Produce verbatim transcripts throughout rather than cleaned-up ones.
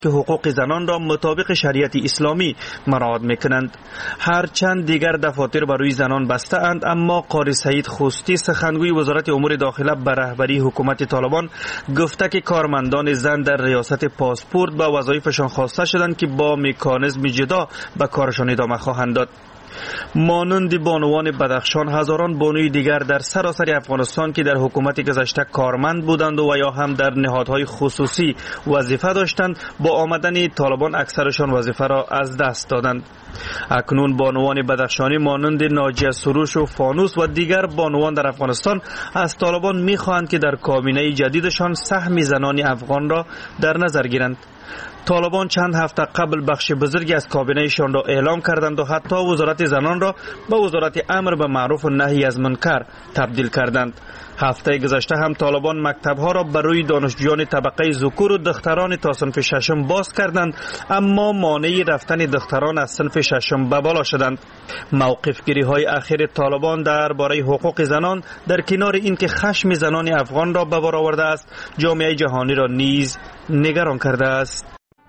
که حقوق زنان را مطابق شریعت اسلامی مراعات میکنند. هرچند دیگر دفاتر برای زنان بسته اند، اما قاری سعید خوستی سخنگوی وزارت امور داخله به رهبری حکومت طالبان گفته که کارمندان زن در ریاست پاسپورت به وظایفشان خواسته شدند که با مکانیزم جدا به کارشان ادامه خواهند داد. مانند بانوان بدخشان، هزاران بانوی دیگر در سراسر افغانستان که در حکومت گذشته کارمند بودند و یا هم در نهادهای خصوصی وظیفه داشتند، با آمدن طالبان اکثرشان وظیفه را از دست دادند. اکنون بانوان بدخشانی مانند ناجیه سروش و فانوس و دیگر بانوان در افغانستان از طالبان می‌خواهند که در کابینه جدیدشان سهم زنان افغان را در نظر گیرند. طالبان چند هفته قبل بخش بزرگی از کابینه‌شان را اعلام کردند و حتی وزارت زنان را به وزارت امر به معروف و نهی از منکر تبدیل کردند. هفته گذشته هم طالبان مکتب‌ها را برای دانشجویان طبقه ذکور و دختران تا صنف ششم باز کردند، اما مانع رفتن دختران از صنف ششم به بالا شدند. موقف‌گیری‌های اخیر طالبان درباره حقوق زنان در کنار اینکه خشم زنان افغان را به بار آورده است، جامعه جهانی را نیز نگران کرده است.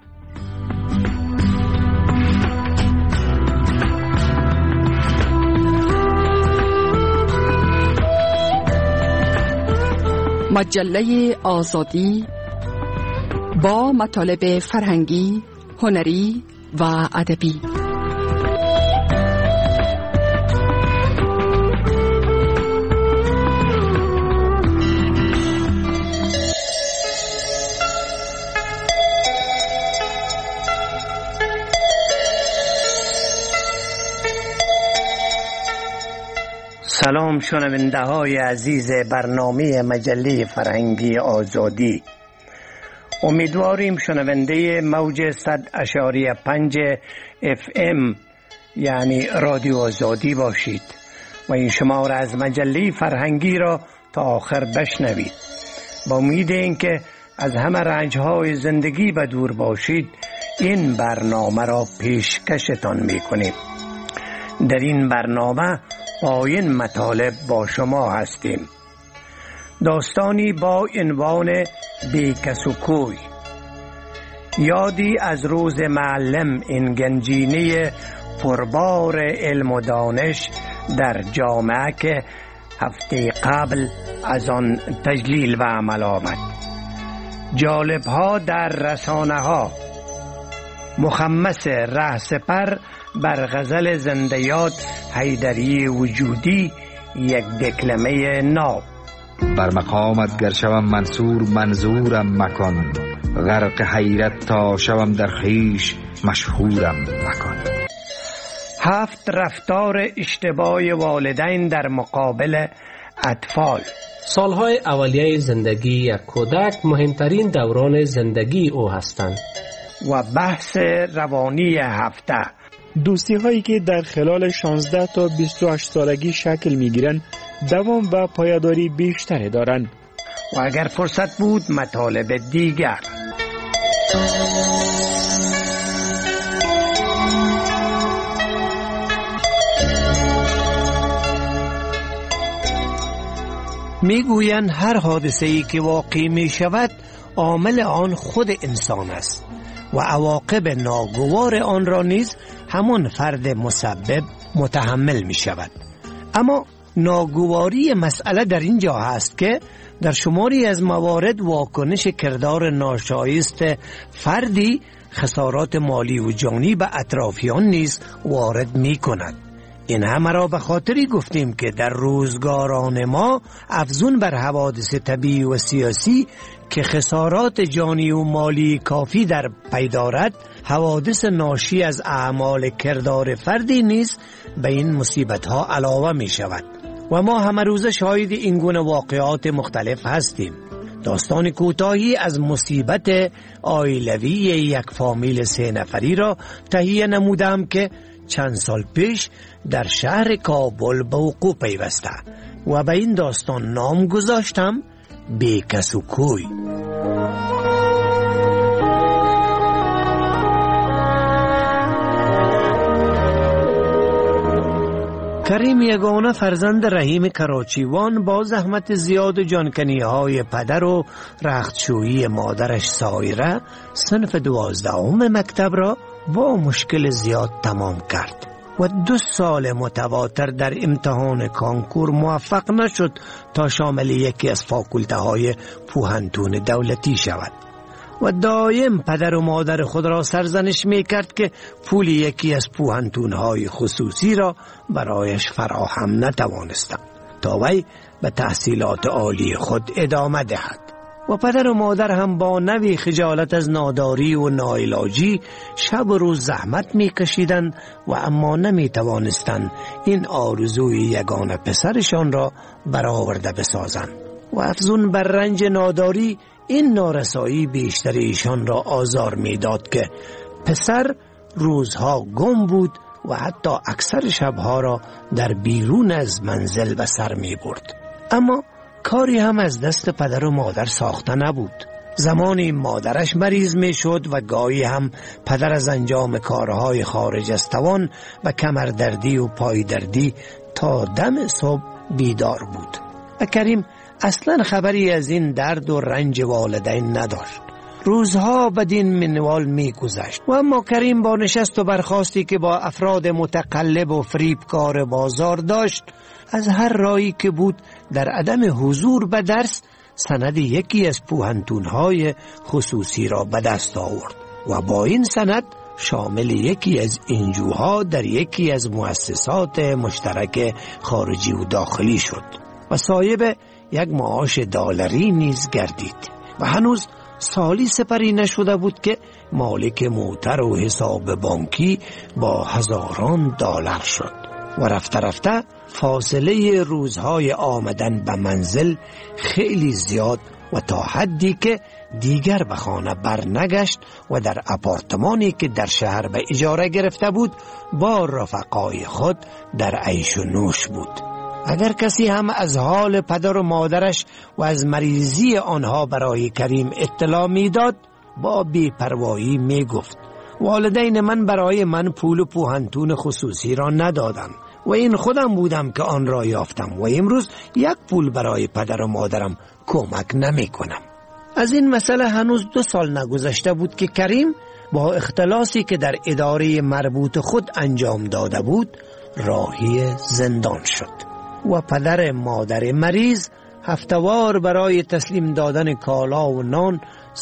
مجله آزادی با مطالب فرهنگی، هنری و ادبی. سلام شنونده های عزیز برنامه مجله فرهنگی آزادی. امیدواریم شنونده موج صد اشاریه پنج اف ام یعنی رادیو آزادی باشید و این شماره از مجله فرهنگی را تا آخر بشنوید. با امید اینکه از همه رنجهای زندگی به دور باشید، این برنامه را پیشکشتان میکنیم. در این برنامه با این مطالب با شما هستیم. داستانی با عنوان بیکس و کوی، یادی از روز معلم، این گنجینه پربار علم و دانش در جامعه که هفته قبل از آن تجلیل و عمل آمد. جالبها در رسانه ها، مخمس رهسپر بر غزل زندیات حیدری وجودی یک دکلمه ناب. بر مقامت گر شوم منصور منظورم مکن، غرق حیرت تا شوم در خویش مشهورم مکن. هفت رفتار اشتباه والدین در مقابل اطفال. سالهای اولیه زندگی یک کودک مهمترین دوران زندگی او هستند. و بحث روانی هفته، دوستی هایی که در خلال شانزده تا بیست و هشت سالگی شکل می گیرند دوام و پایداری بیشتری دارند. و اگر فرصت بود مطالب دیگر. میگویند هر حادثه‌ای که واقع می شود عامل آن خود انسان است و عواقب ناگوار آن را نیز همون فرد مسبب متحمل می شود. اما ناگواری مسئله در اینجا هست که در شماری از موارد واکنش کردار ناشایست فردی خسارات مالی و جانی به اطرافیان نیز وارد می کند. این همه را به خاطری گفتیم که در روزگاران ما افزون بر حوادث طبیعی و سیاسی که خسارات جانی و مالی کافی در پی دارد، حوادث ناشی از اعمال کردار فردی نیز به این مصیبت ها علاوه می شود و ما همه روز شاهد این گونه واقعات مختلف هستیم. داستان کوتاهی از مصیبت عائلوی یک فامیل سه نفری را تهیه نمودم که چند سال پیش در شهر کابل به وقوع پیوسته و به این داستان نام گذاشتم بیکس و کوی. کریم یگانه فرزند رحیم کراچیوان با زحمت زیاد و جانکنی های پدر و رختشویی مادرش سایره صنف دوازدهم مکتب را با مشکل زیاد تمام کرد و دو سال متواتر در امتحان کانکور موفق نشد تا شامل یکی از فاکولته های پوهنتون دولتی شود و دایم پدر و مادر خود را سرزنش می کرد که پول یکی از پوهنتون های خصوصی را برایش فراهم نتوانستند تا وی به تحصیلات عالی خود ادامه دهد و پدر و مادر هم با نوی خجالت از ناداری و ناعلاجی شب و روز زحمت می کشیدند و اما نمی توانستند این آرزوی یگانه پسرشان را برآورده بسازند و افزون بر رنج ناداری این نارسایی بیشتر ایشان را آزار می داد که پسر روزها گم بود و حتی اکثر شبها را در بیرون از منزل به سر می برد. اما کاری هم از دست پدر و مادر ساخته نبود. زمانی مادرش مریض می شد و گاهی هم پدر از انجام کارهای خارج از توان و کمردردی و پایدردی تا دم صبح بیدار بود و کریم اصلا خبری از این درد و رنج والدین نداشت. روزها بدین منوال می گذشت و اما کریم با نشست و برخاستی که با افراد متقلب و فریبکار بازار داشت از هر راهی که بود در عدم حضور به درس سند یکی از پوهنتون‌های خصوصی را به دست آورد و با این سند شامل یکی از انجوها در یکی از مؤسسات مشترک خارجی و داخلی شد و صاحب یک معاش دلاری نیز گردید و هنوز سالی سپری نشده بود که مالک موتر و حساب بانکی با هزاران دلار شد و رفته رفته فاصله روزهای آمدن به منزل خیلی زیاد و تا حدی که دیگر به خانه برنگشت و در آپارتمانی که در شهر به اجاره گرفته بود با رفقای خود در عیش و نوش بود. اگر کسی هم از حال پدر و مادرش و از مریضی آنها برای کریم اطلاع میداد با بی‌پروایی می گفت والدین من برای من پول پوهنتون خصوصی را ندادند و این خودم بودم که آن را یافتم و امروز یک پول برای پدر و مادرم کمک نمی کنم. از این مسئله هنوز دو سال نگذشته بود که کریم با اختلاسی که در اداره مربوط خود انجام داده بود راهی زندان شد و پدر مادر مریض هفتوار برای تسلیم دادن کالا و نان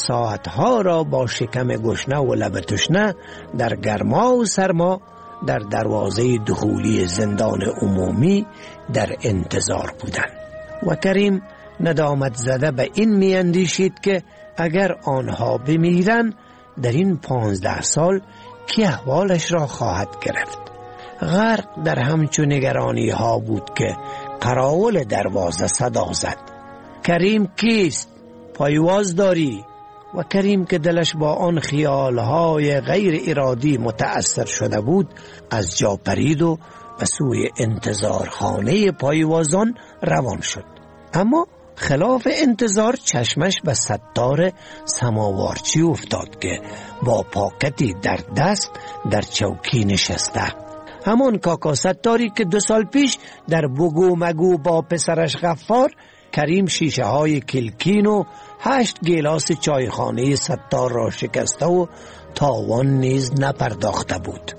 ساعتها را با شکم گشنه و لب تشنه در گرما و سرما در دروازه دخولی زندان عمومی در انتظار بودند و کریم ندامت زده به این می اندیشید که اگر آنها بمیرن در این پانزده سال کی احوالش را خواهد گرفت. غرق در همچون نگرانی ها بود که قراول دروازه صدا زد. کریم کیست؟ پایواز داری؟ و کریم که دلش با آن خیالهای غیر ارادی متأثر شده بود از جا پرید و به سوی انتظارخانه پایوازان روان شد. اما خلاف انتظار چشمش به ستار سماوارچی افتاد که با پاکتی در دست در چوکی نشسته. همان کاکا ستاری که دو سال پیش در بگو مگو با پسرش غفار کریم شیشه های کلکین و هشت گیلاس چایخانه ستار را شکسته و تاوان نیز نپرداخته بود.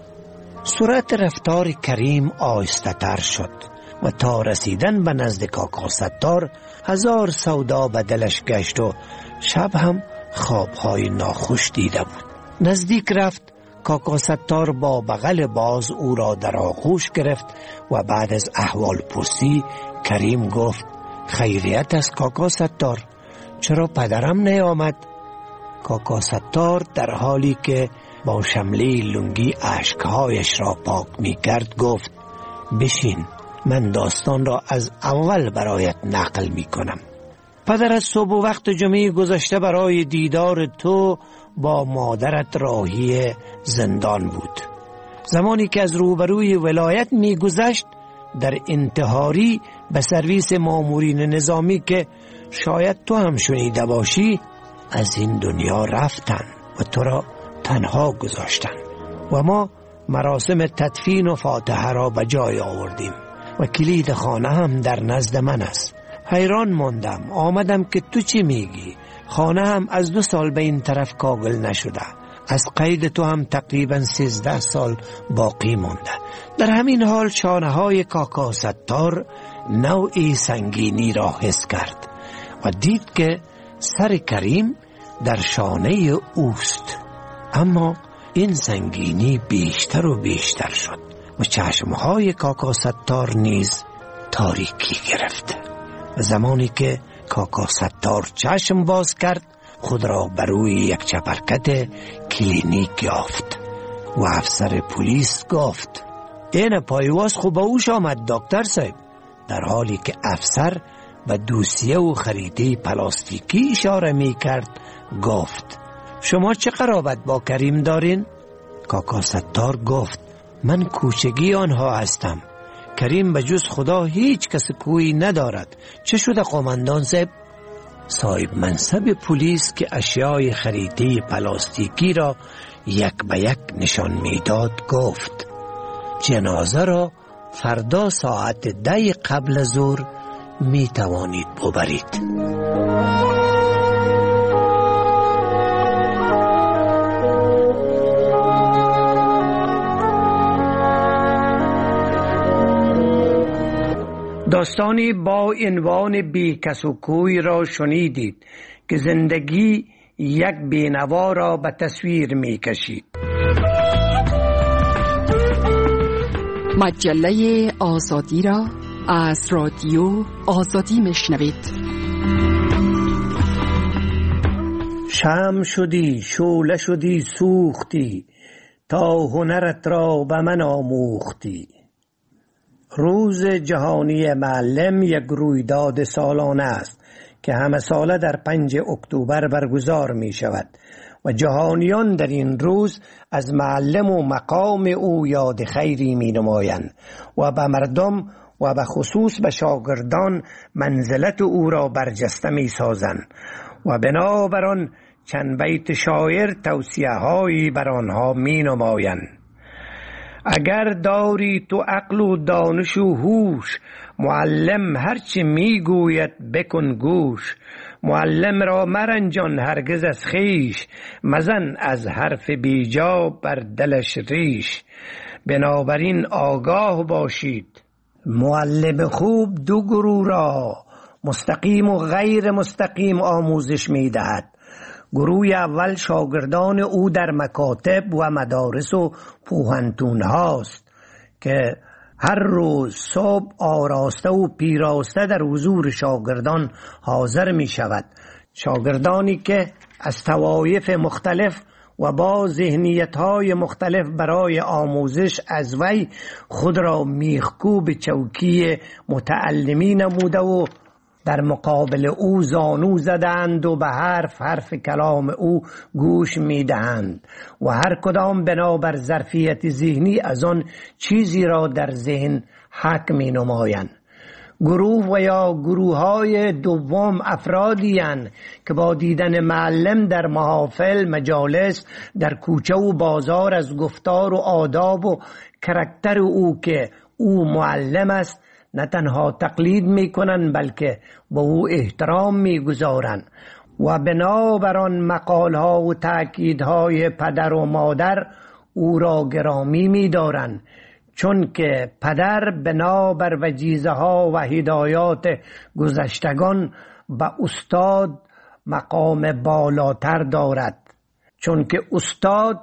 سرعت رفتار کریم آهسته تر شد و تا رسیدن به نزد کاکا ستار هزار سودا به دلش گشت و شب هم خوابهای ناخوش دیده بود. نزدیک رفت. کاکا ستار با بغل باز او را در آغوش گرفت و بعد از احوال پرسی کریم گفت خیریت است کاکا ستار، چرا پدرم نیامد؟ کاکا ستار در حالی که با شمله لنگی اشکهایش را پاک می کرد گفت بشین، من داستان را از اول برایت نقل می کنم. پدر از صبح و وقت جمعه گذشته برای دیدار تو با مادرت راهی زندان بود. زمانی که از روبروی ولایت می گذشت در انتحاری به سرویس مامورین نظامی که شاید تو هم شنیده باشی از این دنیا رفتن و تو را تنها گذاشتن و ما مراسم تدفین و فاتحه را به جای آوردیم. و کلید خانه هم در نزد من است. حیران ماندم، آمدم که تو چی میگی؟ خانه هم از دو سال به این طرف کاغل نشده، از قید تو هم تقریبا سیزده سال باقی مونده. در همین حال شانه های کاکا ستار نوعی سنگینی را حس کرد و دید که سر کریم در شانه اوست، اما این سنگینی بیشتر و بیشتر شد و چشمهای کاکا ستار نیز تاریکی گرفت. و زمانی که کاکا ستار چشم باز کرد، خود را بر روی یک چپرکت کلینیک یافت و افسر پلیس گفت این پایواز خوب اوش آمد دکتر صاحب، در حالی که افسر به دوسیه و خریده پلاستیکی اشاره می کرد گفت شما چه قرابت با کریم دارین؟ کاکا ستار گفت من کوچگی آنها هستم، کریم به جز خدا هیچ کس کویی ندارد. چه شده قومندان صاحب؟ صاحب منصب پلیس که اشیای خریده پلاستیکی را یک به یک نشان میداد گفت جنازه را فردا ساعت ده قبل ظهر می توانید ببرید. داستانی با عنوان بی کس و کوی را شنیدید که زندگی یک بینوا را به تصویر می کشید. مجله آزادی را از رادیو آزادی میشنوید. شمع شدی، شعله شدی، سوختی تا هنرت را به من آموختی. روز جهانی معلم یک رویداد سالانه است که همه ساله در پنج اکتبر برگزار می شود و جهانیان در این روز از معلم و مقام او یاد خیری می نمایند و به مردم و به خصوص به شاگردان منزلت او را برجسته می سازند و بنابراین چند بیت شاعر توصیه هایی بر آنها می نمایند. اگر داری تو عقل و دانش و هوش، معلم هرچی میگوید بکن گوش. معلم را مرنجان هرگز از خیش، مزن از حرف بیجا بر دلش ریش. بنابراین آگاه باشید، معلم خوب دو گروه را مستقیم و غیر مستقیم آموزش میدهد. گروه اول شاگردان او در مکاتب و مدارس و پوهنتون هاست که هر روز صبح آراسته و پیراسته در حضور شاگردان حاضر می شود. شاگردانی که از طوایف مختلف و با ذهنیت‌های مختلف برای آموزش از وی خود را میخکوب چوکی متعلمی نموده و در مقابل او زانو زدند و به حرف حرف کلام او گوش میدهند و هر کدام بنابر ظرفیت ذهنی از آن چیزی را در ذهن حک می نمایند. گروه و یا گروه های دوم افرادی اند که با دیدن معلم در محافل، مجالس، در کوچه و بازار از گفتار و آداب و کرکتر او که او معلم است نه تنها تقلید می کنند بلکه به او احترام می گذارند و بنابراین مقالها و تأکیدهای پدر و مادر او را گرامی می دارند، چون که پدر بنابر وجیزه ها و هدایات گذشتگان به استاد مقام بالاتر دارد، چون که استاد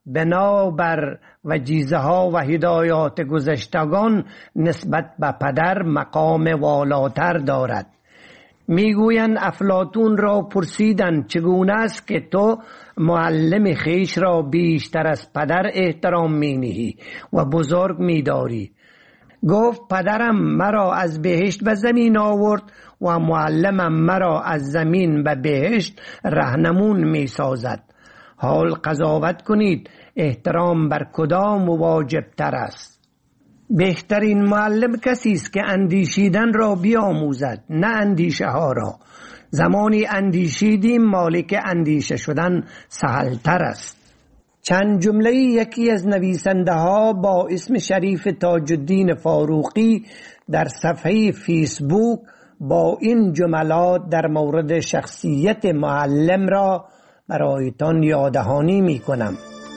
بنابر وجیزه ها و هدایات گذشتگان نسبت به پدر مقام والاتر دارد. میگویند افلاطون را پرسیدند چگونه است که تو معلم خیش را بیشتر از پدر احترام مینهی و بزرگ میداری؟ گفت پدرم مرا از بهشت به زمین آورد و معلمم مرا از زمین به بهشت رهنمون میسازد. حال قضاوت کنید احترام بر کدام واجب تر است؟ بهترین معلم کسی است که اندیشیدن را بیاموزد، نه اندیشه ها را. زمانی اندیشیدیم مالک اندیشه شدن سهل تر است. چند جمله یکی از نویسنده ها با اسم شریف تاج الدین فاروقی در صفحه فیسبوک با این جملات در مورد شخصیت معلم را برایتان یاددهانی می کنم.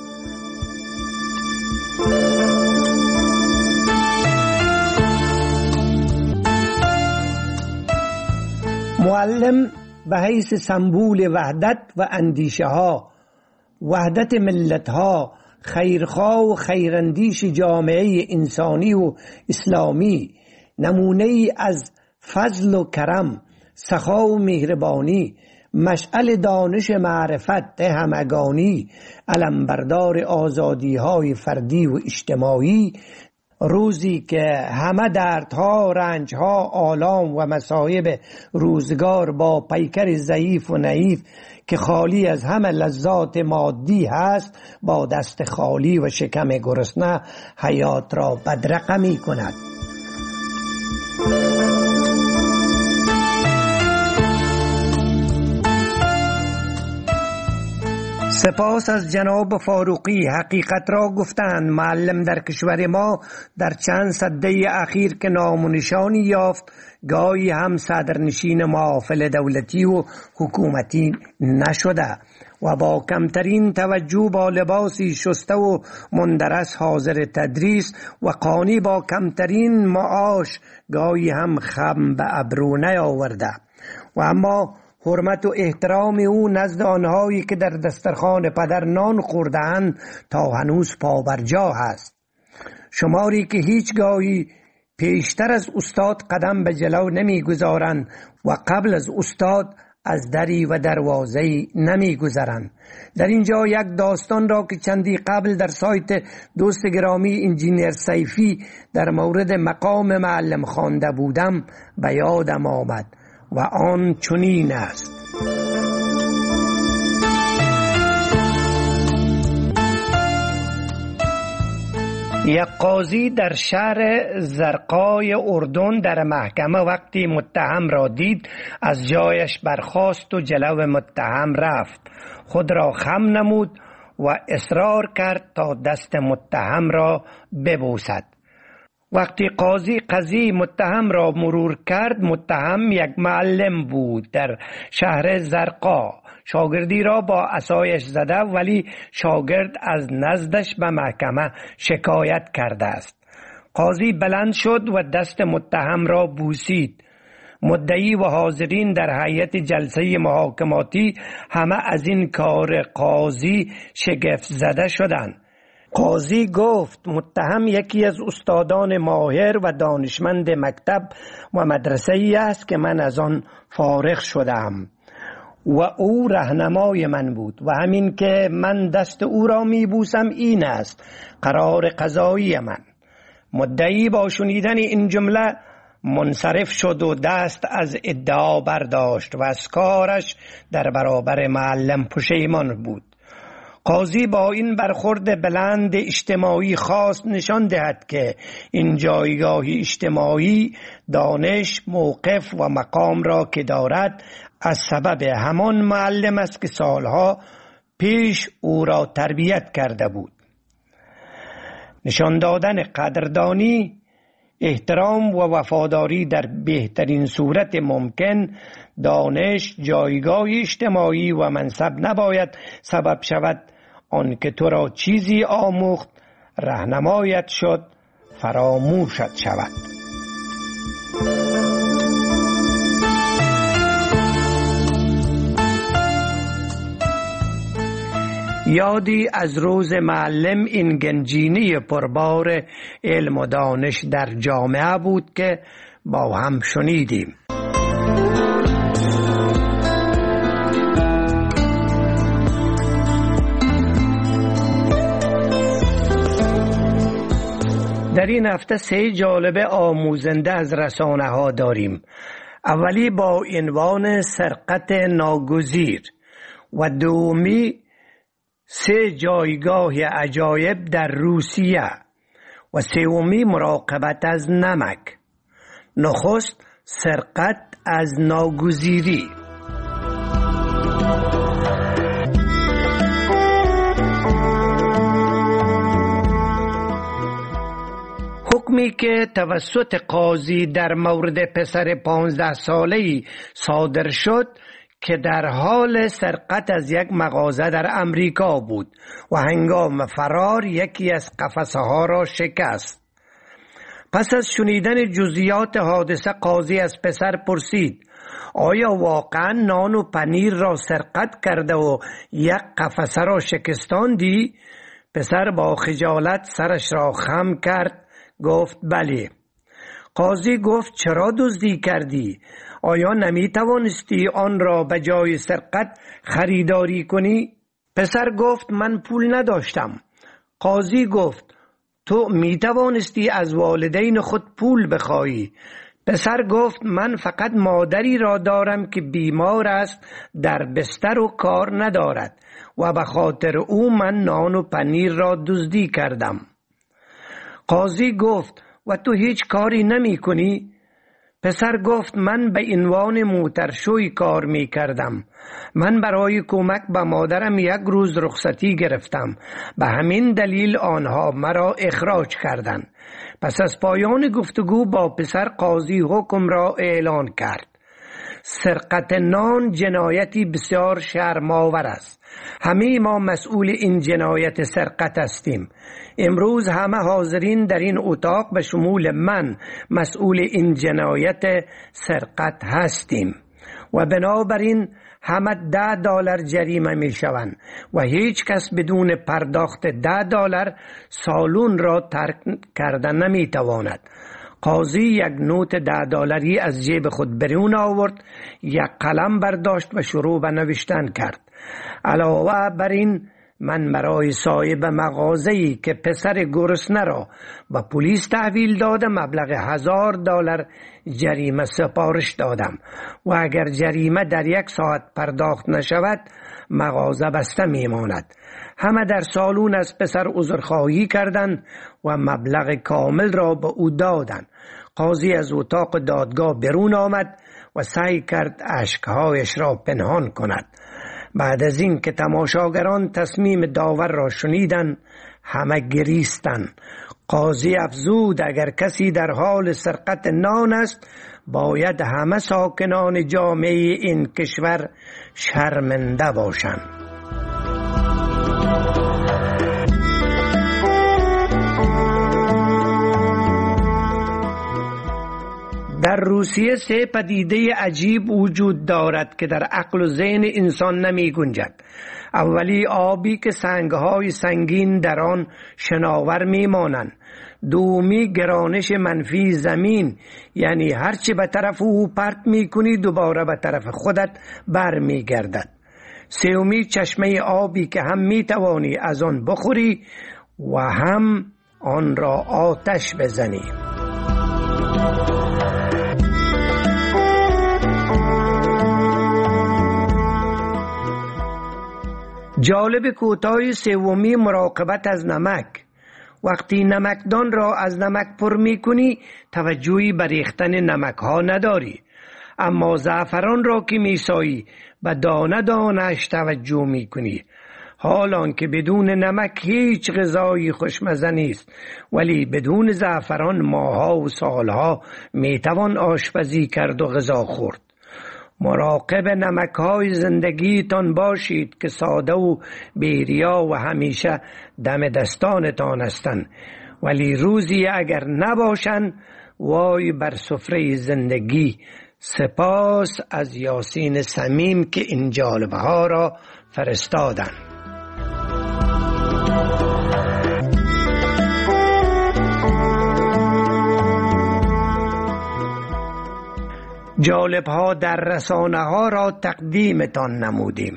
معلم به حیث سمبول وحدت و اندیشه ها، وحدت ملت ها، خیرخواه و خیراندیش جامعه انسانی و اسلامی، نمونه ای از فضل و کرم، سخا و مهربانی، مشعل دانش معرفت همگانی، علمبردار آزادی های فردی و اجتماعی، روزی که همه دردها، رنجها، آلام و مصائب روزگار با پیکر ضعیف و نحیف که خالی از همه لذات مادی هست، با دست خالی و شکم گرسنه حیات را بدرقه می کند. سپاس از جناب فاروقی. حقیقت را گفتند. معلم در کشور ما در چند سده اخیر که نام و نشانی یافت، گاهی هم صدرنشین محافل دولتی و حکومتی نشده و با کمترین توجه با لباسی شسته و مندرس حاضر تدریس و قانی با کمترین معاش گاهی هم خم به ابرو نیاورده و اما حرمت و احترام او نزد آنهایی که در دسترخوان پدر نان خورده‌اند تا هنوز پابرجا است. شماری که هیچگاهی پیشتر از استاد قدم به جلو نمیگذارند و قبل از استاد از دری و دروازه‌ای نمیگذرند. در اینجا یک داستان را که چندی قبل در سایت دوست گرامی انجینیر سیفی در مورد مقام معلم خوانده بودم به یادم آمد و آن چنین است. یک قاضی در شهر زرقای اردن در محکمه وقتی متهم را دید از جایش برخاست و جلو متهم رفت. خود را خم نمود و اصرار کرد تا دست متهم را ببوسد. وقتی قاضی قضیه متهم را مرور کرد، متهم یک معلم بود در شهر زرقا. شاگردی را با عصایش زده ولی شاگرد از نزدش به محکمه شکایت کرده است. قاضی بلند شد و دست متهم را بوسید. مدعی و حاضرین در هیئت جلسه محاکماتی همه از این کار قاضی شگفت زده شدند. قاضی گفت متهم یکی از استادان ماهر و دانشمند مکتب و مدرسه‌ای است که من از آن فارغ شدم و او راهنمای من بود و همین که من دست او را میبوسم این است قرار قضایی من. مدعی با شنیدن این جمله منصرف شد و دست از ادعا برداشت و از کارش در برابر معلم پشیمان بود. قاضی با این برخورد بلند اجتماعی خواست نشان دهد که این جایگاه اجتماعی دانش، موقف و مقام را که دارد از سبب همان معلم است که سالها پیش او را تربیت کرده بود. نشان دادن قدردانی، احترام و وفاداری در بهترین صورت ممکن، دانش، جایگاه اجتماعی و منصب نباید سبب شود آنکه تو را چیزی آموخت، راهنمایت شد، فراموشت شود. یادی از روز معلم این گنجینه پربار علم و دانش در جامعه بود که با هم شنیدیم. در این هفته سه جالبه آموزنده از رسانه ها داریم. اولی با عنوان سرقت ناگزیر و دومی سه جایگاه عجایب در روسیه و سومی مراقبت از نمک. نخست سرقت از ناگزیری. حکم احکامی که توسط قاضی در مورد پسر پانزده ساله‌ای صادر شد که در حال سرقت از یک مغازه در امریکا بود و هنگام فرار یکی از قفسه ها را شکست. پس از شنیدن جزئیات حادثه قاضی از پسر پرسید آیا واقعا نان و پنیر را سرقت کرده و یک قفسه را شکستاندی؟ پسر با خجالت سرش را خم کرد، گفت بله. قاضی گفت چرا دزدی کردی؟ آیا نمی توانستی آن را به جای سرقت خریداری کنی؟ پسر گفت من پول نداشتم. قاضی گفت تو می توانستی از والدین خود پول بخواهی. پسر گفت من فقط مادری را دارم که بیمار است، در بستر و کار ندارد و به خاطر او من نان و پنیر را دزدی کردم. قاضی گفت و تو هیچ کاری نمی کنی؟ پسر گفت من به عنوان موترشوی کار می کردم. من برای کمک به مادرم یک روز رخصتی گرفتم، به همین دلیل آنها مرا اخراج کردند. پس از پایان گفتگو با پسر قاضی حکم را اعلان کرد. سرقت نان جنایتی بسیار شرم‌آور است. همه ما مسئول این جنایت سرقت هستیم. امروز همه حاضرین در این اتاق به شمول من مسئول این جنایت سرقت هستیم و بنابراین همه ده دلار جریمه می شوند و هیچ کس بدون پرداخت ده دلار سالن را ترک کردن نمی تواند. قاضی یک نوت ده دلاری از جیب خود برون آورد، یک قلم برداشت و شروع به نوشتن کرد. علاوه بر این من برای صاحب مغازه‌ای که پسر گرسنه را به پلیس تحویل داده مبلغ هزار دلار جریمه سپارش دادم و اگر جریمه در یک ساعت پرداخت نشود مغازه بسته میماند. همه در سالون از پسر عذرخواهی کردند و مبلغ کامل را به او دادند. قاضی از اتاق دادگاه برون آمد و سعی کرد اشکهایش را پنهان کند. بعد از این که تماشاگران تصمیم داور را شنیدند همه گریستند. قاضی افزود اگر کسی در حال سرقت نان است باید همه ساکنان جامعه این کشور شرمنده باشند. در روسیه سه پدیده عجیب وجود دارد که در عقل و ذهن انسان نمی گنجد. اولی آبی که سنگهای سنگین در آن شناور می مانند. دومی گرانش منفی زمین، یعنی هرچی به طرف او پرت می کنی دوباره به طرف خودت بر می گردد. سومی چشمه آبی که هم می توانی از آن بخوری و هم آن را آتش بزنی. جالب کوتاه سومی مراقبت از نمک. وقتی نمکدان را از نمک پر می کنی توجهی به ریختن نمک ها نداری، اما زعفران را که می سایی به دانه دانش توجه می کنی. حالان که بدون نمک هیچ غذایی خوشمزه نیست، ولی بدون زعفران ماها و سالها می توان آشپزی کرد و غذا خورد. مراقب نمک‌های زندگیتان باشید که ساده و بیریا و همیشه دم دستانتان هستند، ولی روزی اگر نباشند وای بر سفره زندگی. سپاس از یاسین صمیم که این جالبه ها را فرستادند. جالب ها در رسانه ها را تقدیمتان نمودیم.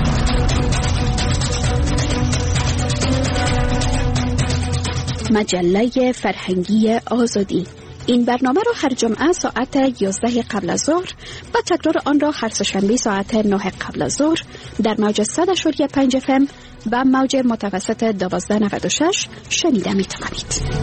مجله فرهنگی آزادی. این برنامه را هر جمعه ساعت یازده قبل از ظهر و تکرار آن را هر سه‌شنبه ساعت نه قبل از ظهر در موج صد و پنج اف ام و موج متوسط دوازده نود و شش شنیده می توانید.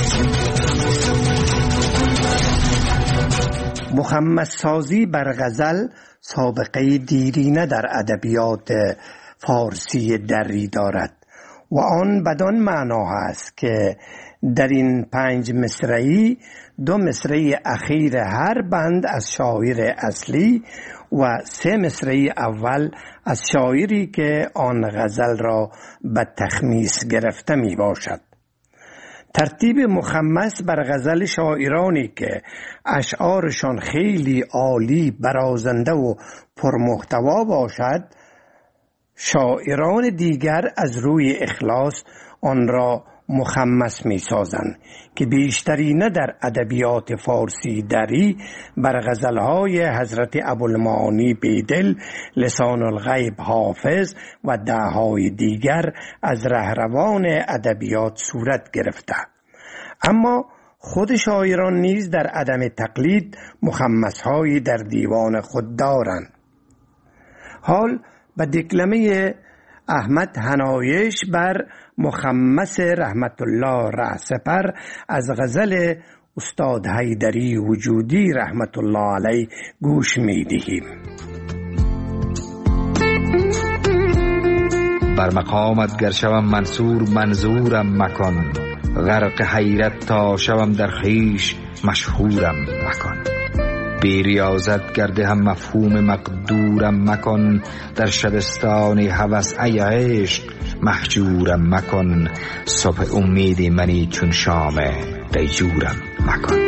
مخمص‌سازی بر غزل سابقه دیرینه در ادبیات فارسی دری دارد. و آن بدان معنا است که در این پنج مصرعی دو مصرعی اخیر هر بند از شاعر اصلی و سه مصرعی اول از شاعری که آن غزل را به تخمیس گرفته می باشد. ترتیب مخمس بر غزل شاعرانی که اشعارشان خیلی عالی، برازنده و پرمحتوا باشد، شاعران دیگر از روی اخلاص آن را مخمس می سازند که بیشتری نه در ادبیات فارسی دری بر غزلهای حضرت ابوالمعانی بیدل، لسان الغیب حافظ و دههای دیگر از رهروان ادبیات صورت گرفته. اما خود شاعران نیز در عدم تقلید مخمسهایی در دیوان خود دارند. حال به دکلمه احمد حنایش بر مخمس رحمت الله رهسپر از غزل استاد حیدری وجودی رحمت الله علیه گوش می دهیم. بر مقامت گر شوم منصور منظورم مکن، غرق حیرت تا شوم در خویش مشهورم مکن. بی ریاضت گرده هم مفهوم مقدورم مکن، در شبستان هوس ای عشق محجورم مکن. صبح امید منی چون شام دیجورم مکن.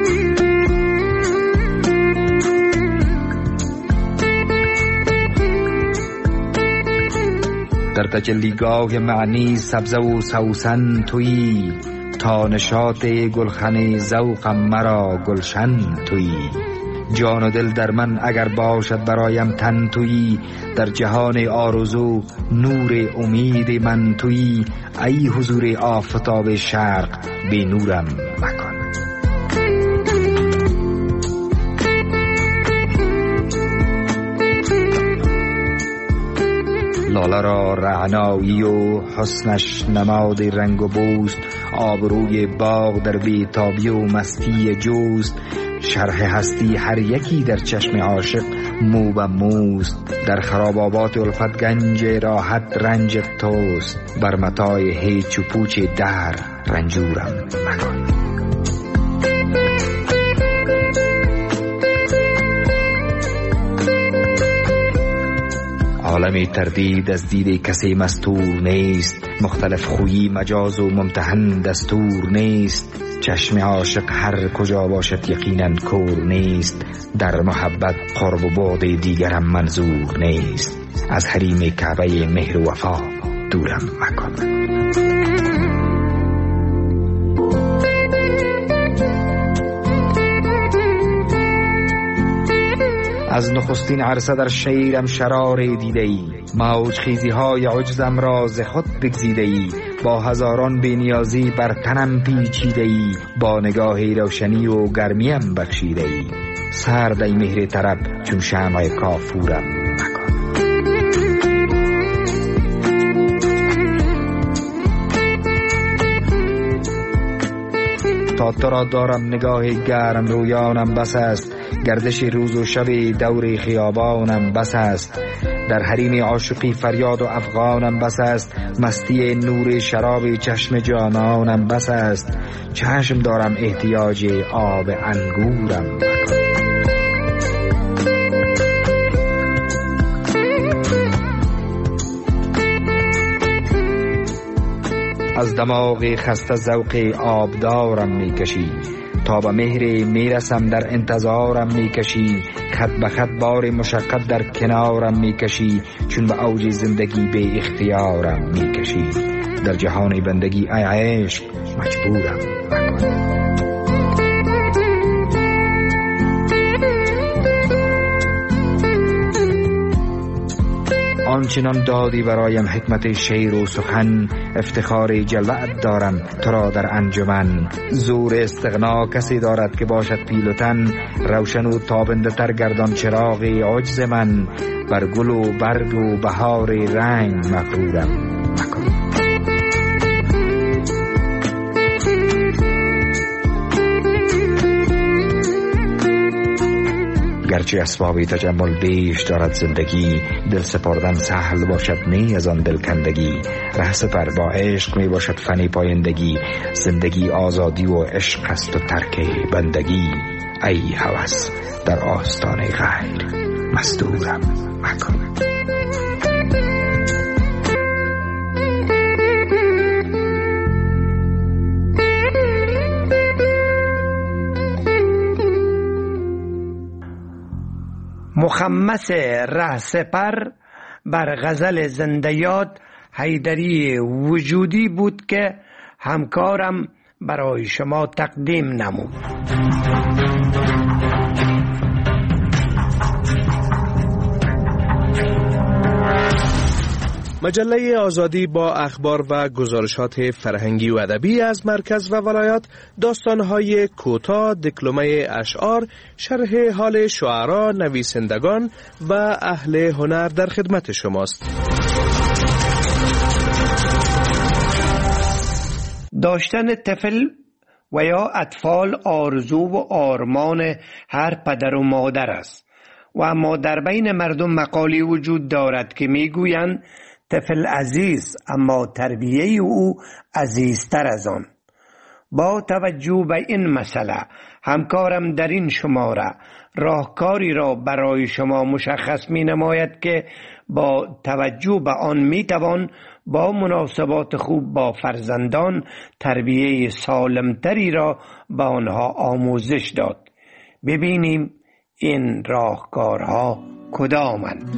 در تجلیگاه معنی سبزه و سوسن تویی، تا نشاط گلخن ذوقم مرا گلشن تویی. جان و دل در من اگر باشد برایم تن تویی، در جهان آرزو نور امید من تویی. ای حضور آفتاب شرق بی نورم مکن. لاله را رعنایی و حسنش نماد رنگ و بوست، آبروی باغ در بیتابی و مستی جوست. شرح هستی هر یکی در چشم عاشق مو به موست، در خرابابات الفت گنج راحت رنج توست. بر متاع هیچ و پوچ در رنجورم مکن. عالمی تردید از دید کسی مستور نیست، مختلف خویی مجاز و ممتحن دستور نیست. چشم عاشق هر کجا باشد یقینا کور نیست، در محبت قرب و بعد دیگرم منظور نیست. از حریم کعبه مهر و وفا دورم مکن. از نخستین عرصه در شیرم شرار دیده ای، موج خیزی های عجزم را ز خود بگزیده ای. با هزاران بینیازی بر تنم پیچیده ای، با نگاه روشنی و گرمیم بخشیده ای. سرد ای مهر طرب چون شمع کافورم مکن. تا تو را دارم نگاه گرم رویانم بس است، گردش روز و شب دور خیابانم بس است. در حریم عاشقی فریاد و افغانم بس است، مستی نور شراب چشم جانانم بس است. چشم دارم احتیاج آب انگورم مکن. از دماغ خسته ذوق آبدارم میکشی، تا به مهر میرسم در انتظارم میکشی. خط به خط بار مشقت در کنارم میکشی، چون به اوج زندگی به اختیارم میکشی. در جهان بندگی ای عشق مجبورم مکن. آنچنان دادی برایم حکمت شعر و سخن، افتخار جلوت دارم تو را در انجمن. زور استغنا کسی دارد که باشد پیلوتن، روشن و تابنده تر گردان چراغ عجز من. بر گل و برگ و بهار رنگ مغرورم مکن. گر هرچی اسباب تجمل بیش دارد زندگی، دل سپردن سهل باشد نی از آن دلکندگی. ره سپر با عشق می باشد فنی پایندگی، زندگی آزادی و عشق است و ترک بندگی. ای هوس در آستانه غیر مستورم مکن. مخمس ره سپر بر غزل زنده یاد حیدری وجودی بود که همکارم برای شما تقدیم نمود. مجله آزادی با اخبار و گزارشات فرهنگی و ادبی از مرکز و ولایات، داستان‌های کوتاه، دکلمه اشعار، شرح حال شعرا، نویسندگان و اهل هنر در خدمت شماست. داشتن طفل و یا اطفال آرزو و آرمان هر پدر و مادر است و اما در بین مردم مقالی وجود دارد که میگویند طفل عزیز اما تربیه او عزیزتر از آن. با توجه به این مسئله همکارم در این شماره راهکاری را برای شما مشخص می نماید که با توجه به آن می توان با مناسبات خوب با فرزندان تربیه سالمتری را به آنها آموزش داد. ببینیم این راهکارها کدامند.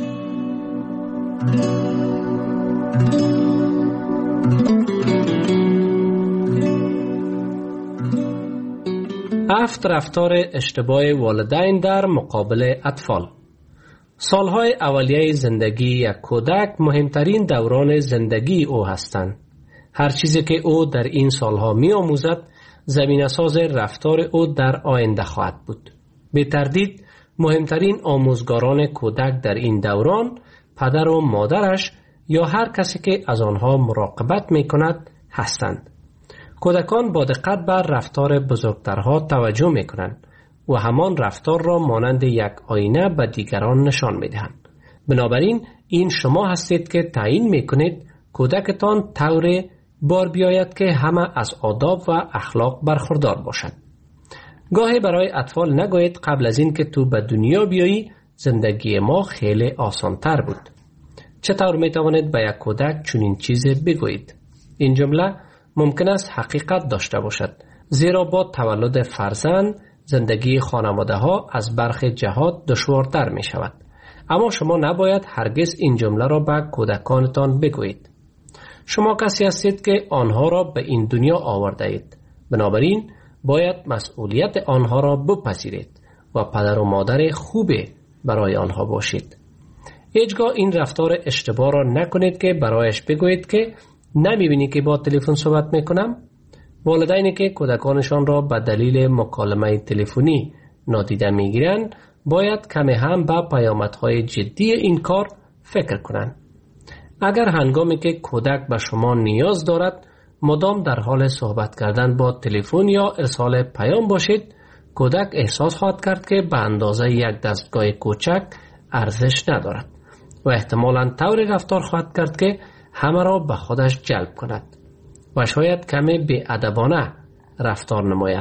هفت رفتار اشتباه والدین در مقابل اطفال. سالهای اولیه زندگی یک کودک مهمترین دوران زندگی او هستند. هر چیزی که او در این سالها می آموزد زمینه‌ساز رفتار او در آینده خواهد بود. به تردید مهمترین آموزگاران کودک در این دوران پدر و مادرش یا هر کسی که از آنها مراقبت می کند هستند. کودکان با دقت بر رفتار بزرگترها توجه می کنند و همان رفتار را مانند یک آینه به دیگران نشان می دهند. بنابراین این شما هستید که تعیین می کنید کودکتان طور بار بیاید که همه از آداب و اخلاق برخوردار باشد. گاهی برای اطفال نگویید قبل از این که تو به دنیا بیایی زندگی ما خیلی آسانتر بود. چطور می توانید به یک کودک چنین چیزی بگویید؟ این جمله ممکن است حقیقت داشته باشد، زیرا با تولد فرزند زندگی خانواده ها از برخی جهات دشوارتر می شود. اما شما نباید هرگز این جمله را به کودکانتان بگویید. شما کسی هستید که آنها را به این دنیا آورده اید. بنابراین باید مسئولیت آنها را بپذیرید و پدر و مادر خوبی برای آنها باشید. هیچگاه این رفتار اشتباه را نکنید که برایش بگویید که نمیبینی که با تلفن صحبت میکنم؟ والدینی که کودکانشان را به دلیل مکالمه تلفنی نادیده میگیرند باید کمی هم به پیامدهای جدی این کار فکر کنند. اگر هنگامی که کودک به شما نیاز دارد مدام در حال صحبت کردن با تلفن یا ارسال پیام باشید، کودک احساس خواهد کرد که به اندازه یک دستگاه کوچک ارزش ندارد و احتمالاً طوری رفتار خواهد کرد که همه را به خودش جلب کند و شاید کمی بی‌ادبانه رفتار نماید.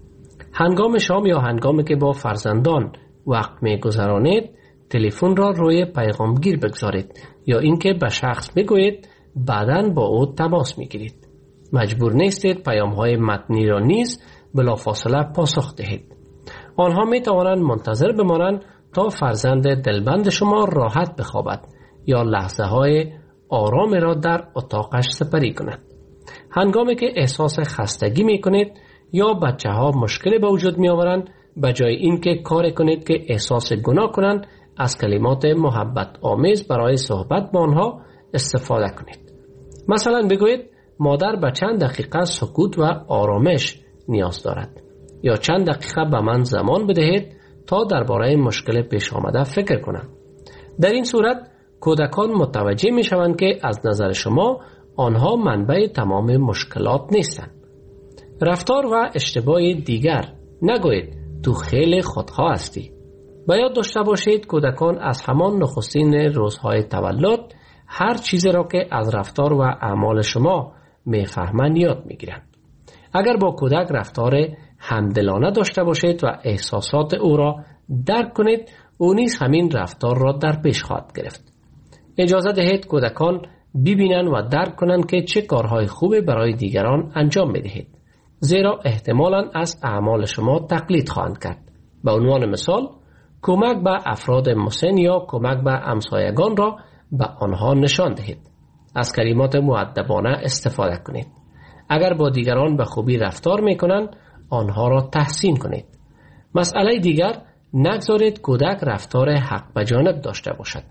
هنگام شام یا هنگامی که با فرزندان وقت می‌گذرانید تلفن را روی پیغامگیر بگذارید یا اینکه به شخص بگویید بعداً با او تماس می‌گیرید. مجبور نیستید پیام‌های متنی را نیز بلافاصله پاسخ دهید. آنها می‌توانند منتظر بمانند تا فرزند دلبند شما راحت بخوابد یا لحظه‌های آرام را در اتاقش سپری کند. هنگامی که احساس خستگی می کنید یا بچه ها مشکل به وجود می آورند، به جای اینکه کار کنید که احساس گناه کنند، از کلمات محبت آمیز برای صحبت با آنها استفاده کنید. مثلا بگویید مادر به چند دقیقه سکوت و آرامش نیاز دارد یا چند دقیقه به من زمان بدهید تا درباره مشکل پیش آمده فکر کنم. در این صورت کودکان متوجه می شوند که از نظر شما آنها منبع تمام مشکلات نیستند. رفتار و اشتباه دیگر: نگویید تو خیلی خودخواه هستی. به یاد داشته باشید کودکان از همان نخستین روزهای تولد هر چیزی را که از رفتار و اعمال شما میفهمند یاد میگیرند. اگر با کودک رفتار همدلانه داشته باشید و احساسات او را درک کنید، او نیز همین رفتار را در پیش خواهد گرفت. اجازه دهید کودکان ببینند و درک کنند که چه کارهای خوبی برای دیگران انجام میدهید، زیرا احتمالاً از اعمال شما تقلید خواهند کرد. به عنوان مثال، کمک به افراد مسن یا کمک به همسایگان را به آنها نشان دهید. از کلمات مؤدبانه استفاده کنید. اگر با دیگران به خوبی رفتار میکنند، آنها را تحسین کنید. مسئله دیگر، نگذارید کودک رفتار حق به جانب داشته باشد.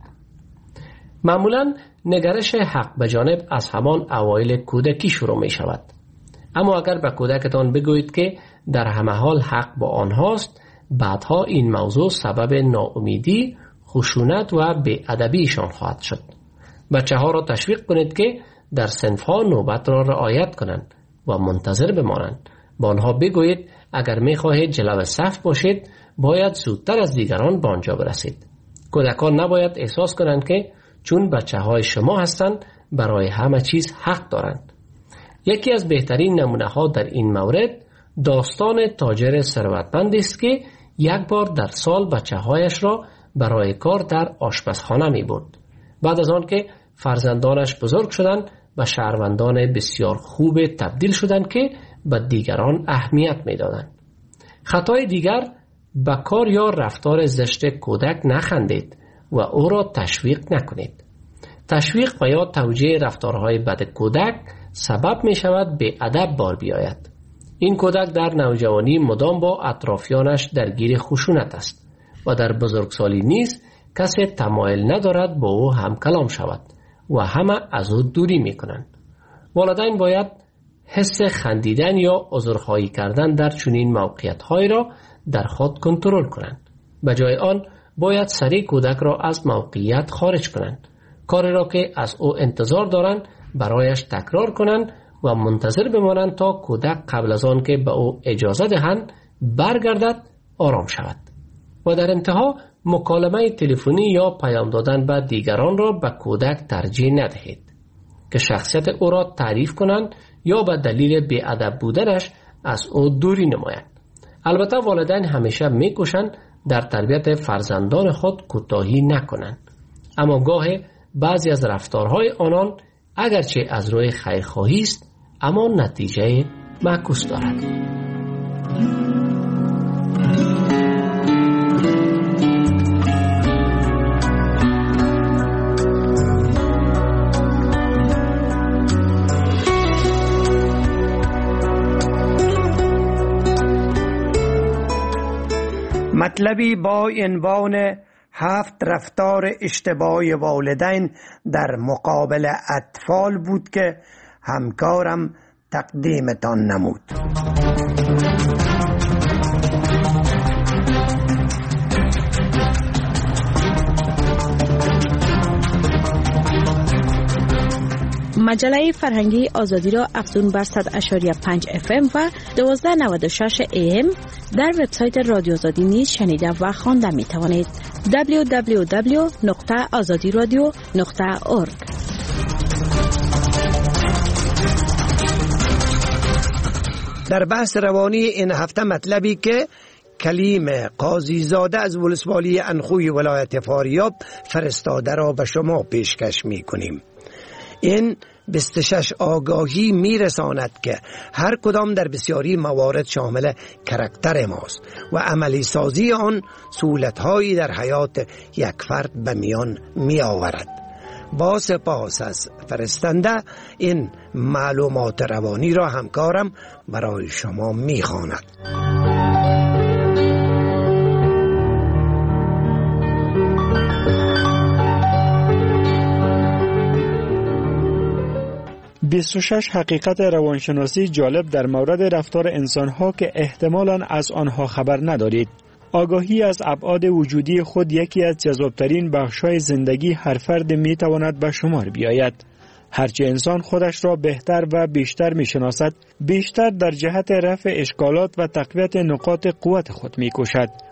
معمولاً نگرش حق به جانب از همان اوایل کودکی شروع می شود. اما اگر به کودکتان بگویید که در همه حال حق با آنهاست، بعدها این موضوع سبب ناامیدی، خشونت و بی‌ادبیشان خواهد شد. بچه ها را تشویق کنید که در صنف ها نوبت را رعایت کنند و منتظر بمانند. با آنها بگویید اگر می خواهید جلو صف باشید، باید زودتر از دیگران به آنجا برسید. کودکان نباید احساس کنند که چون بچه های شما هستند برای همه چیز حق دارند. یکی از بهترین نمونه ها در این مورد داستان تاجر ثروتمندی است که یک بار در سال بچه هایش را برای کار در آشپزخانه می برد. بعد از آن که فرزندانش بزرگ شدند به شهروندان بسیار خوب تبدیل شدند که به دیگران اهمیت می دادند. خطای دیگر، به کار یا رفتار زشت کودک نخندید و او را تشویق نکنید. تشویق و یا توجیه رفتارهای بد کودک سبب می شود به ادب بار بیاید. این کودک در نوجوانی مدام با اطرافیانش درگیر خشونت است و در بزرگسالی نیز کسی تمایل ندارد با او هم کلام شود و همه از او دوری می کنند. والدین باید حس خندیدن یا عذرخواهی کردن در چنین موقعیت‌های را در خود کنترل کنند. به جای آن باید سریع کودک را از موقعیت خارج کنند. کاری را که از او انتظار دارند برایش تکرار کنند و منتظر بمانند تا کودک قبل از آن که به او اجازه دهند برگردد آرام شود. و در انتها مکالمه تلفنی یا پیام دادن به دیگران را به کودک ترجیح ندهید که شخصیت او را تعریف کنند یا به دلیل بی‌ادب بودنش از او دوری نمایند. البته والدین همیشه می‌کوشند در تربیت فرزندان خود کوتاهی نکنند، اما گاه بعضی از رفتارهای آنان اگرچه از روی خیرخواهی است، اما نتیجه معکوس دارد. مطلبی با عنوان هفت رفتار اشتباه والدین در مقابل اطفال بود که همکارم تقدیمتان نمود. مجله فرهنگی آزادی را افزون بر صد و پنج اف ام و دویست و نود و شش ای ام در وبسایت رادیو آزادی نیز شنیده و خوانده می توانید. دبلیو دبلیو دبلیو نقطه آزادی رادیو نقطه اورگ. در بحث روانی این هفته مطلبی که کلیم قاضیزاده از ولسوالی انخوی ولایت فاریاب فرستاده را به شما پیشکش می کنیم. این بیست و شش آگاهی می رساند که هر کدام در بسیاری موارد شامل کرکتر ماست و عملی سازی آن سهولت‌هایی در حیات یک فرد به میان می آورد. با سپاس از فرستنده این معلومات روانی را همکارم برای شما می خواند. بیست و شش حقیقت روانشناسی جالب در مورد رفتار انسان‌ها که احتمالاً از آنها خبر ندارید. آگاهی از ابعاد وجودی خود یکی از جذابترین بخش‌های زندگی هر فرد می‌تواند به شمار بیاید. هرچه انسان خودش را بهتر و بیشتر می‌شناسد، بیشتر در جهت رفع اشکالات و تقویت نقاط قوت خود می‌کوشد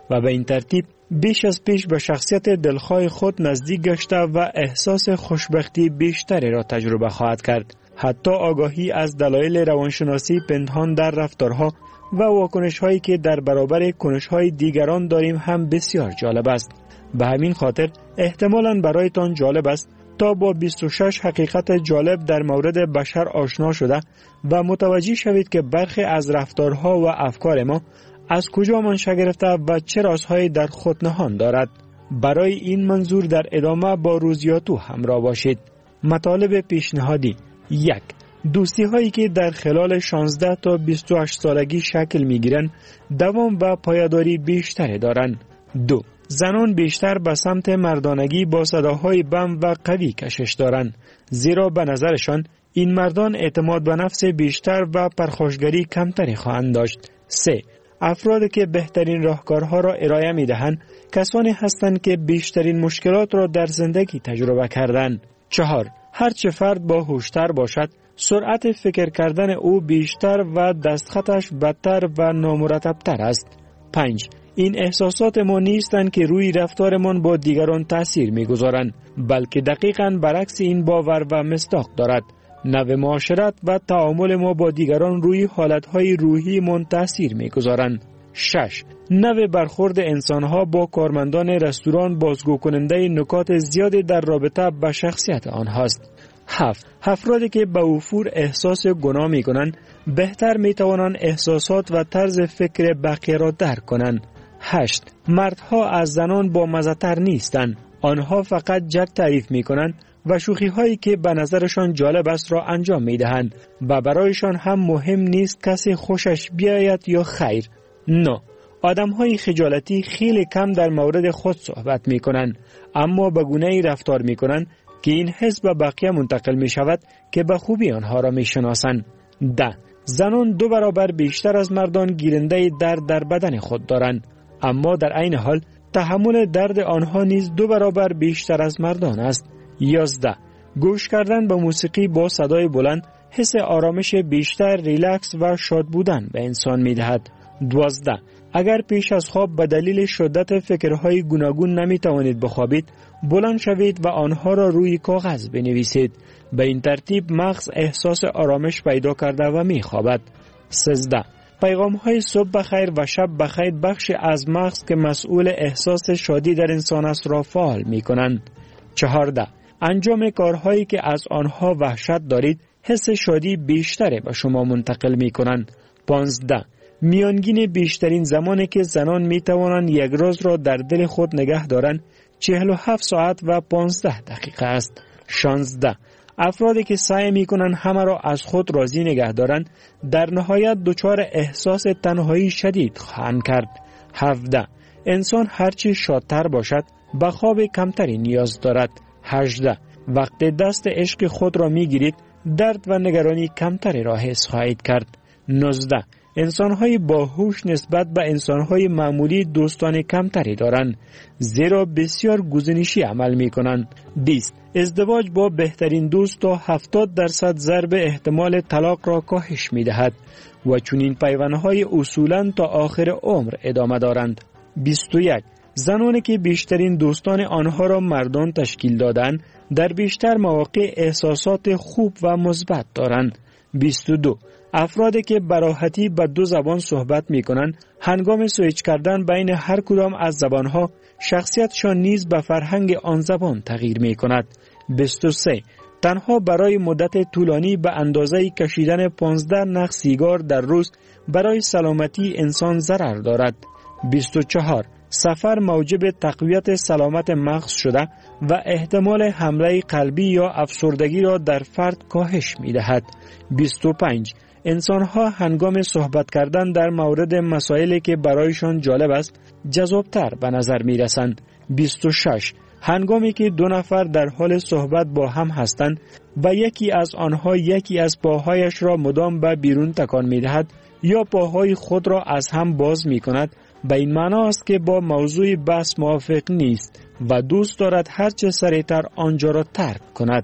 و به این ترتیب بیش از پیش به شخصیت دلخواه خود نزدیک گشته و احساس خوشبختی بیشتری را تجربه خواهد کرد. حتی آگاهی از دلایل روانشناسی پنهان در رفتارها و واکنش‌هایی که در برابر کنش‌های دیگران داریم هم بسیار جالب است. به همین خاطر احتمالاً برایتان جالب است تا با بیست و شش حقیقت جالب در مورد بشر آشنا شده و متوجه شوید که برخی از رفتارها و افکار ما از کجا منشأ گرفته و چه رازهایی در خود نهان دارد. برای این منظور در ادامه با روزیاتو همراه باشید. مطالب پیشنهادی: یک. دوستی هایی که در خلال شانزده تا بیست و هشت سالگی شکل می گیرند دوام و پایداری بیشتری دارند. دو. زنان بیشتر به سمت مردانگی با صداهای بم و قوی کشش دارند، زیرا به نظرشان این مردان اعتماد به نفس بیشتر و پرخاشگری کمتری خواهند داشت. سه. افرادی که بهترین راهکارها را ارائه می دهند کسانی هستند که بیشترین مشکلات را در زندگی تجربه کردند. چهار. هرچه فرد با هوشتر باشد، سرعت فکر کردن او بیشتر و دستخطش بدتر و نامرتبتر است. پنج. این احساسات ما نیستند که روی رفتارمان با دیگران تأثیر می‌گذارند، بلکه دقیقاً برعکس این باور و مصداق دارد. نوع معاشرت و تعامل ما با دیگران روی حالتهای روحی من تأثیر می‌گذارند. شش. نوع برخورد انسانها با کارمندان رستوران بازگو کننده نکات زیادی در رابطه با شخصیت آنهاست. هفت. افرادی که به وفور احساس گناه می کنند بهتر می توانند احساسات و طرز فکر بقیه را درک کنند. هشت. مردها از زنان با مزه‌تر نیستند. آنها فقط جک تعریف می کنند و شوخی هایی که به نظرشان جالب است را انجام می دهند و برایشان هم مهم نیست کسی خوشش بیاید یا خیر. نه. آدم های خجالتی خیلی کم در مورد خود صحبت می کنند، اما به گونه‌ای رفتار می کنند که این حس به بقیه منتقل می شود که به خوبی آنها را می شناسند. ده. زنان دو برابر بیشتر از مردان گیرنده درد در بدن خود دارند، اما در عین حال تحمل درد آنها نیز دو برابر بیشتر از مردان است. یازده. گوش کردن به موسیقی با صدای بلند حس آرامش بیشتر، ریلکس و شاد بودن به انسان می دهد. دوازده. اگر پیش از خواب به دلیل شدت فکرهای گوناگون نمی توانید بخوابید، بلند شوید و آنها را روی کاغذ بنویسید. به این ترتیب مغز احساس آرامش پیدا کرده و می خوابد. سیزده. پیغام های صبح بخیر و شب بخیر بخش از مغز که مسئول احساس شادی در انسان است را فعال می کنند. چهارده. انجام کارهایی که از آنها وحشت دارید حس شادی بیشتری به شما منتقل می کنند. پانزده. میانگین بیشترین زمانی که زنان می توانند یک روز را در دل خود نگه دارند چهل و هفت ساعت و پانزده دقیقه است. شانزده. افرادی که سعی می کنند همه را از خود راضی نگه دارند در نهایت دچار احساس تنهایی شدید خواهند کرد. هفده. انسان هرچی شادتر باشد به خواب کمتری نیاز دارد. هجده. وقتی دست عشق خود را می گیرید درد و نگرانی کمتری را حس خواهید کرد. نوزده. انسان‌های باهوش نسبت به انسان‌های معمولی دوستان کمتری دارند، زیرا بسیار گزینشی عمل می‌کنند. بیست. ازدواج با بهترین دوست تا هفتاد درصد ضرب احتمال طلاق را کاهش می‌دهد و چنین پیوندهای اصولاً تا آخر عمر ادامه دارند. بیست و یک. زنانی که بیشترین دوستان آنها را مردان تشکیل دادند، در بیشتر مواقع احساسات خوب و مثبت دارند. بیست و دو. افرادی که به راحتی به دو زبان صحبت می کنند هنگام سویچ کردن بین هر کدام از زبانها شخصیتشان نیز به فرهنگ آن زبان تغییر می کند. بیست و سه. تنها برای مدت طولانی به اندازه کشیدن پانزده نخ سیگار در روز برای سلامتی انسان ضرر دارد. بیست و چهار. سفر موجب تقویت سلامت مغز شده و احتمال حمله قلبی یا افسردگی را در فرد کاهش می دهد. بیست و پنج. انسان‌ها هنگام صحبت کردن در مورد مسائلی که برایشان جالب است جذابتر به نظر می رسند. بیست و شش. هنگامی که دو نفر در حال صحبت با هم هستند و یکی از آنها یکی از پاهایش را مدام به بیرون تکان می دهد یا پاهای خود را از هم باز می کند، به این معنا است که با موضوع بحث موافق نیست و دوست دارد هرچه سریعتر آنجا را ترک کند.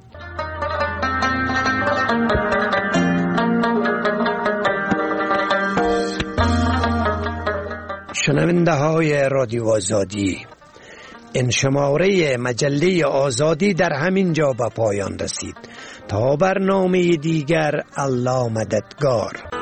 شنونده های رادیو آزادی، این شماره مجله آزادی در همین جا به پایان رسید. تا برنامه دیگر، الله مددگار.